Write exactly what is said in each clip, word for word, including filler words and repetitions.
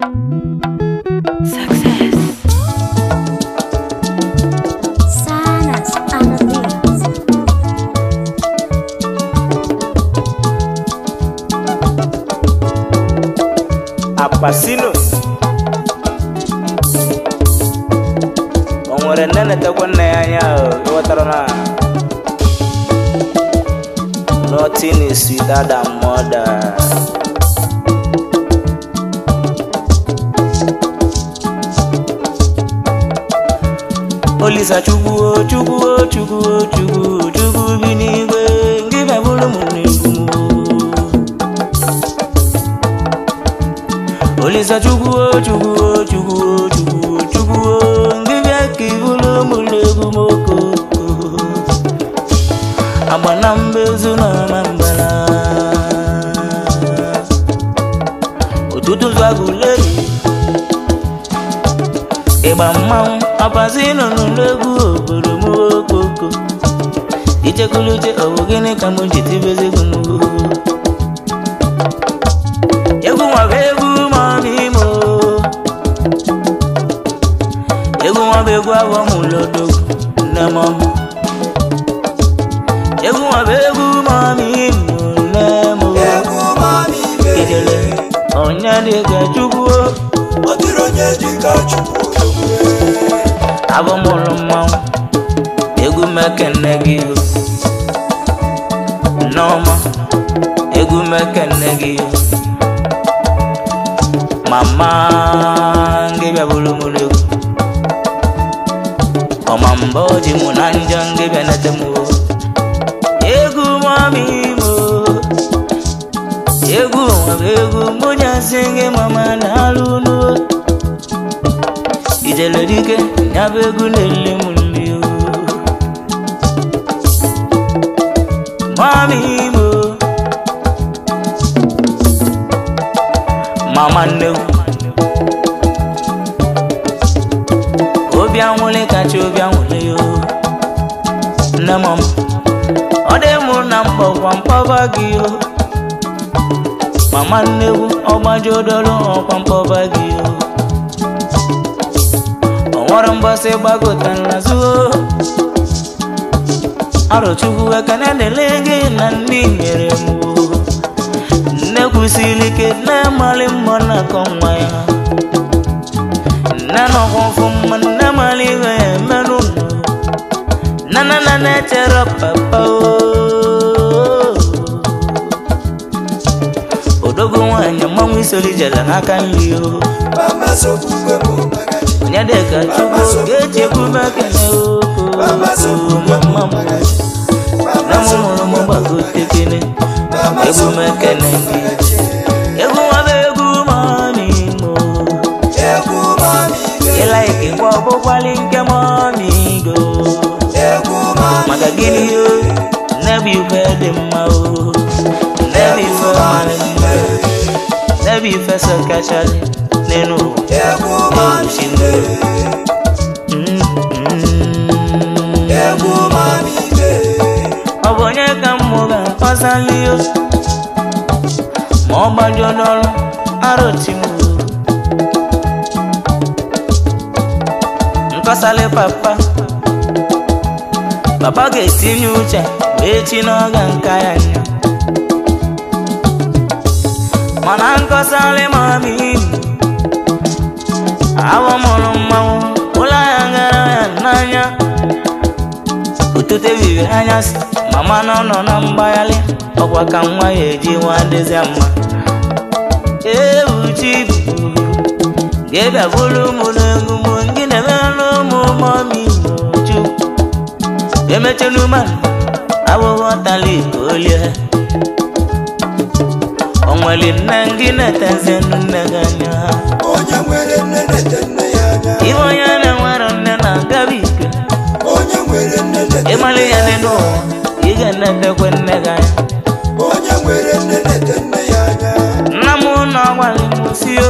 Success. Sanas Anadis. Apasinos Onwere nene tekwa nne ya anya Iwatara na Nothing is sweeter than mother. Olisa chukwu chukwu chukwu chukwu chukwu bi n'igwe Ngibe bulu mu n'egwu Olisa chukwu chukwu chukwu chukwu chukwu Ngibe ki bulu mu n'egwu moko Abana mbezu na mambala Otutu zwaguleri Eba mmanwu apazino n'egwu obodo m okoko Ichekuluche owo gịnị ka m ji tibezi egwu m Egwu nwa bụ egwu mami mo Egwu nwa bụ egwu abụọ m lodogwu nne m ọmụ Egwu nwa bụ egwu mami mo nne m Ijele onye dịka Chukwu Ọ dịrị onye dịka Chukwu Abo molo mmanwu Egwu mekene gị Noma Egwu mekene gị Mama Ngebya bulu mu egwu Omambo ji mu na njọ ngebya nete mu Egwu mami mo Egwu mwabe egwu Muja singe mama na alunu Ijele dike Nyabegu nele mulio Mami mo Mama neu Obi anwule kachi obi anwule yo Nne mama Ode mu na mpo kwa mpova giyo Mama neu Oba jodolo kwa mpova giyo Waramba se bagotan la zuo Aro chukwu ekene delege na ndi nyere mu Nne kusilike na mali mbona kongwa ya Nne no konfuma na mali we menu Na na na na chero papa o Odogo wanya mamu isoli jala haka nliyo Mama so kukwe mo magaji Nyadeka chukwu geche kumekene oko Mama mo Namu mulu mbago tekene Egwu mekene ngi Egwu wabe egwu mami mo Egwu mami go Ila ike kwa bokwali nke mami go Egwu mami Maka gini yo Nebi ufe di mma o Nebi ufe mani mma Nebi ufe sokachali Nenu Egwu mami go Egwu mami go Obonye ka mmoga pasali yo Mo banjo nolo aroti mu Nkosale papa Papa ga-etinye uche echi n'oge nka ya nya Mana nkosale mami Awo mụrụ mmanwụ ụlọ ya ngara ya n'anya Utute vivi anya si Mama nọ nọ na mgbayali Ọkwa ka nwa ya eji nwa dịzị mma Ewu chibu Gebya bulu mu n'egwu mu Ngi na-emelụ ụmụ mami moju Emechenu man Abụghọ tali kolie Onweli nne ngi na-etezenu nne ganya Onye nwere nne nete nne ya anya Iwe onye na-enwero nne na-agabi ike Onye nwere nne nete Ịmali ya n'enu Ị ga-enetekwe nne ganya Onye nwere nne nete nne ya anya Nna m na ọgwali m siyo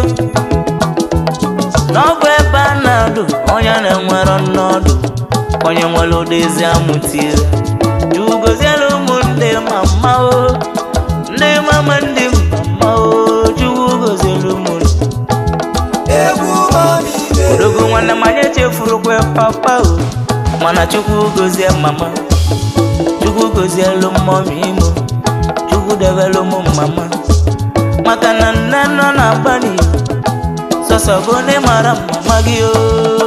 N'ọgwụ ebe a na-adụ Onye na-enwero nnọdụ Onye nwere ụdịzi amụtire Jugozielu ụmụ ndị mama o Ndị mama ndị mama o Jugozielu ụmụ nwekwe papa o, mana Chukwu gozie mama, Chukwu gozie lu mommy imo, Chukwu debelu mu mama, maka na nne nọ na agbani, soso gone mara mama gi o.